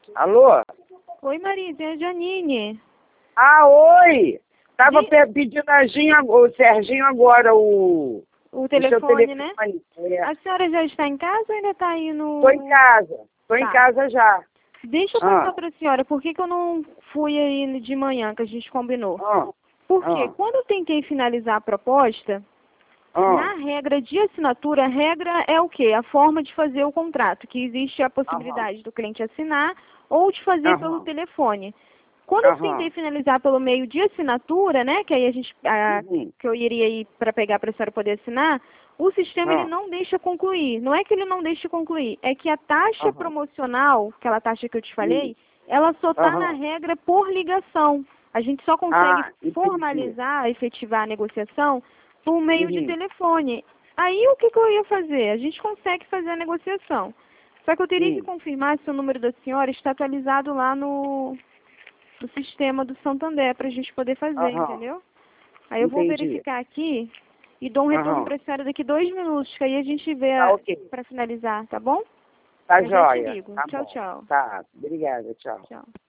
Alô? Oi, Marisa, é a Janine. Ah, oi! Tava pedindo o Serginho agora, O telefone, né? É. A senhora já está em casa ou ainda está aí no... Tô em casa. Tô em casa já. Deixa eu perguntar para a senhora, por que eu não fui aí de manhã, que a gente combinou? Porque quando eu tentei finalizar a proposta, na regra de assinatura, a regra é o quê? A forma de fazer o contrato, que existe a possibilidade do cliente assinar ou de fazer pelo telefone. Quando eu tentei finalizar pelo meio de assinatura, né, que aí a gente, que eu iria ir para pegar para a senhora poder assinar, o sistema ele não deixa concluir. Não é que ele não deixa concluir, é que a taxa promocional, aquela taxa que eu te falei, ela só está na regra por ligação. A gente só consegue formalizar, efetivar a negociação por meio de telefone. Aí o que eu ia fazer? A gente consegue fazer a negociação. Só que eu teria que confirmar se o número da senhora está atualizado lá no sistema do Santander para a gente poder fazer, entendeu? Aí eu vou verificar aqui e dou um retorno para a senhora daqui 2 minutos, que aí a gente vê para finalizar, tá bom? Tá Eu já te joia. ligo. Tá Tchau, bom. tchau. Tá, obrigada, tchau. Tchau.